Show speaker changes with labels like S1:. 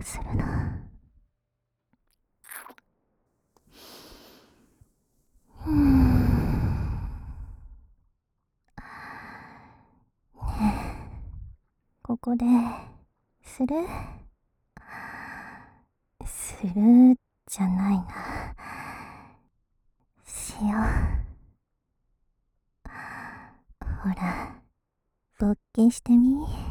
S1: するな。ここでするじゃないな。しよう。ほら、勃起してみ。